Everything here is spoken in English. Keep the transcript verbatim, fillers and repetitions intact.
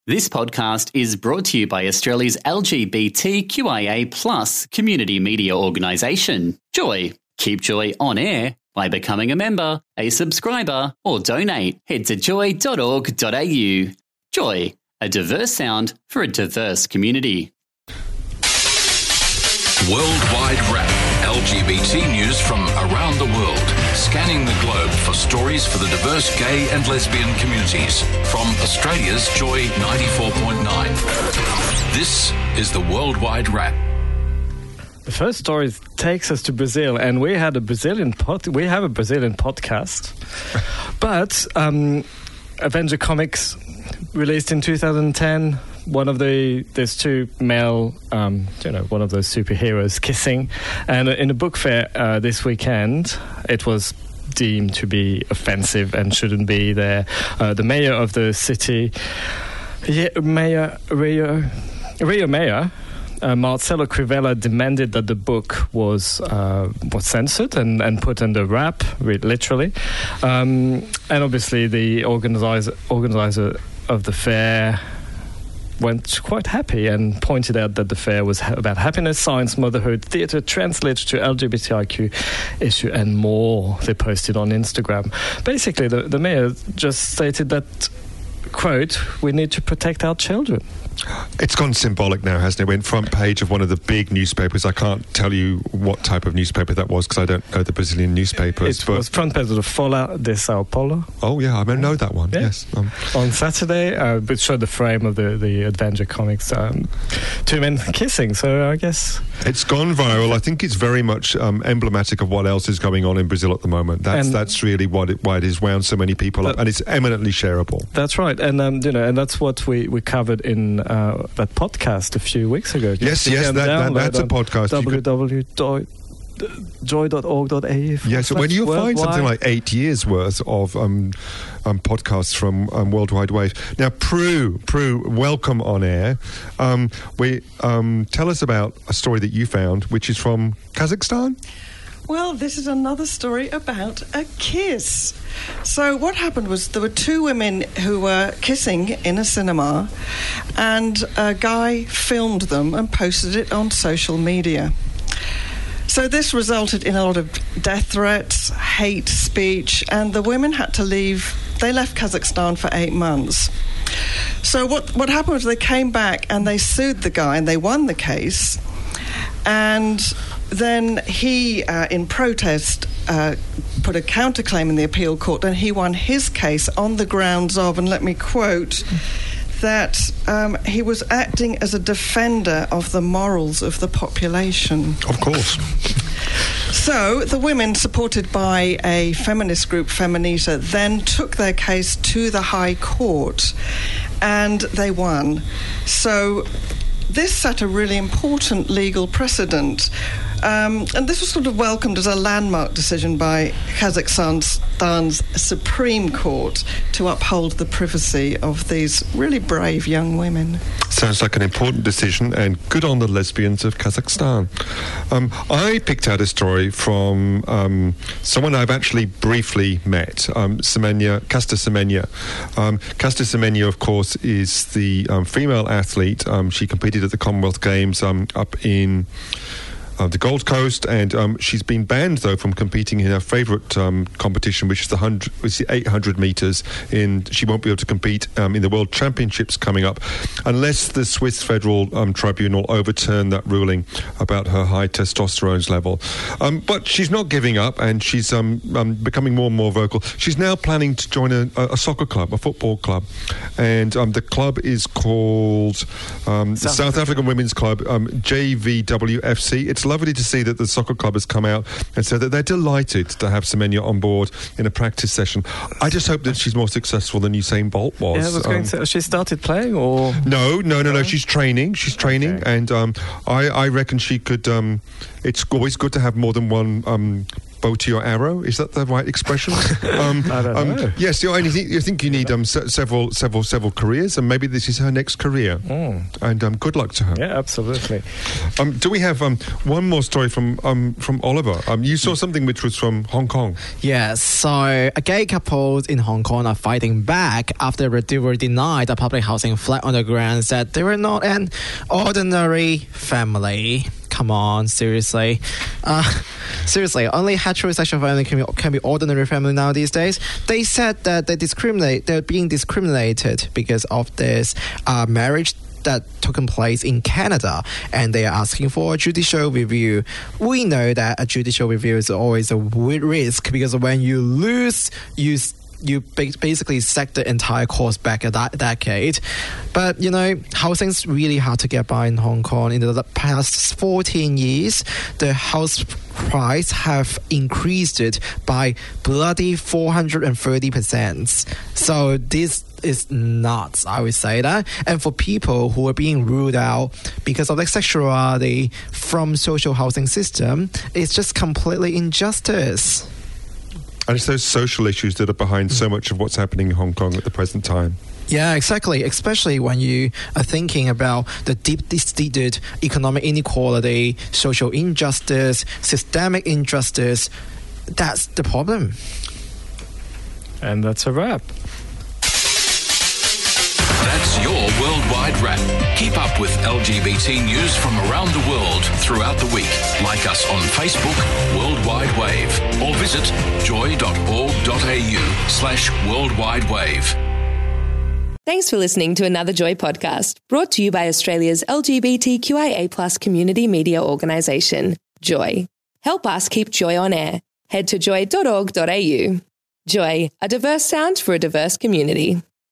This podcast is brought to you by Australia's L G B T Q I A plus community media organisation, Joy. Keep Joy on air by becoming a member, a subscriber, or donate. Head to joy dot org dot a u. Joy, a diverse sound for a diverse community. Worldwide Wrap. L G B T news from around the world. Scanning the globe for stories for the diverse gay and lesbian communities. From Australia's Joy ninety-four point nine. This is the Worldwide Wrap. The first story takes us to Brazil, and we had a Brazilian pod. We have a Brazilian podcast, but um, Avenger Comics released in two thousand ten. One of the there's two male, um, you know, one of those superheroes kissing, and in a book fair uh, this weekend, it was deemed to be offensive and shouldn't be there. Uh, the mayor of the city, yeah, Mayor Rio, Rio Mayor. Uh, Marcelo Crivella demanded that the book was uh, was censored and, and put under wrap, literally. Um, and obviously the organizer, organizer of the fair went quite happy and pointed out that the fair was ha- about happiness, science, motherhood, theatre, translated to L G B T I Q issue and more. They posted on Instagram. Basically, the, the mayor just stated that, quote, we need to protect our children. It's gone symbolic now, hasn't it? It went front page of one of the big newspapers. I can't tell you what type of newspaper that was because I don't know the Brazilian newspapers. It but was front page of the Folha de Sao Paulo. Oh, yeah, I know that one, yeah. yes. Um, On Saturday, uh, it showed the frame of the, the Avenger Comics, um, two men kissing, so I guess... It's gone viral. I think it's very much um, emblematic of what else is going on in Brazil at the moment. That's and that's really what it, why it has wound so many people up, and it's eminently shareable. That's right, and um, you know, and that's what we, we covered in uh, that podcast a few weeks ago. Yes, yes, that, that, that's a podcast. w w w dot joy dot org dot a u. Yeah, so when you find something like eight years worth of um, um, podcasts from um, Worldwide Wave. Now, Prue, Prue, welcome on air. Um, we um, tell us about a story that you found, which is from Kazakhstan. Well, this is another story about a kiss. So what happened was there were two women who were kissing in a cinema, and a guy filmed them and posted it on social media. So this resulted in a lot of death threats, hate speech, and the women had to leave. They left Kazakhstan for eight months. So what, what happened was they came back and they sued the guy, and they won the case. And then he, uh, in protest, uh, put a counterclaim in the appeal court, and he won his case on the grounds of, and let me quote, that um, he was acting as a defender of the morals of the population. Of course. So the women, supported by a feminist group, Feminita, then took their case to the High Court, and they won. So this set a really important legal precedent. Um, and this was sort of welcomed as a landmark decision by Kazakhstan's Supreme Court to uphold the privacy of these really brave young women. Sounds like an important decision, and good on the lesbians of Kazakhstan. Um, I picked out a story from um, someone I've actually briefly met, um, Semenya, Caster Semenya. Um, Caster Semenya, of course, is the um, female athlete. Um, she competed at the Commonwealth Games um, up in Uh, the Gold Coast, and um, she's been banned though from competing in her favourite um, competition, which is the hundred, which is the eight hundred metres. In she won't be able to compete um, in the World Championships coming up, unless the Swiss Federal um, Tribunal overturn that ruling about her high testosterone level. Um, but she's not giving up, and she's um, um, becoming more and more vocal. She's now planning to join a, a soccer club, a football club, and um, the club is called um, South, South African Women's Club, um, J V W F C. It's lovely to see that the soccer club has come out and said that they're delighted to have Semenya on board in a practice session. I just hope that she's more successful than Usain Bolt was. Yeah, I was going um, to. She started playing, or no, no, no, no. She's training. She's training, okay. and um, I, I reckon she could. Um, it's always good to have more than one. Um, bow to your arrow. Is that the right expression? um, I don't um, know. Yes, you, I think, you think you need um, se- several, several, several careers, and maybe this is her next career. Mm. And um, good luck to her. Yeah, absolutely. Um, do we have um, one more story from um, from Oliver? Um, you saw something which was from Hong Kong. Yes, so a gay couple in Hong Kong are fighting back after they were denied a public housing flat on the grounds that they were not an ordinary family. Come on, seriously. Uh, seriously, only heterosexual family can be, can be ordinary family now these days. They said that they discriminate, they're being discriminated because of this uh, marriage that took place in Canada, and they are asking for a judicial review. We know that a judicial review is always a weird risk because when you lose, you you basically sack the entire course back a that decade. But, you know, housing's really hard to get by in Hong Kong. In the past fourteen years, the house price have increased it by bloody four hundred thirty percent. So this is nuts, I would say that. And for people who are being ruled out because of their sexuality from social housing system, it's just completely injustice. And it's those social issues that are behind so much of what's happening in Hong Kong at the present time. Yeah, exactly. Especially when you are thinking about the deep-seated economic inequality, social injustice, systemic injustice. That's the problem. And that's a wrap. That's your Worldwide Wrap. Keep up with L G B T news from around the world throughout the week. Like us on Facebook, Worldwide Wave, or visit joy.org.au slash Worldwide Wave. Thanks for listening to another Joy podcast, brought to you by Australia's L G B T Q I A plus community media organisation, Joy. Help us keep Joy on air. Head to joy dot org dot a u. Joy, a diverse sound for a diverse community.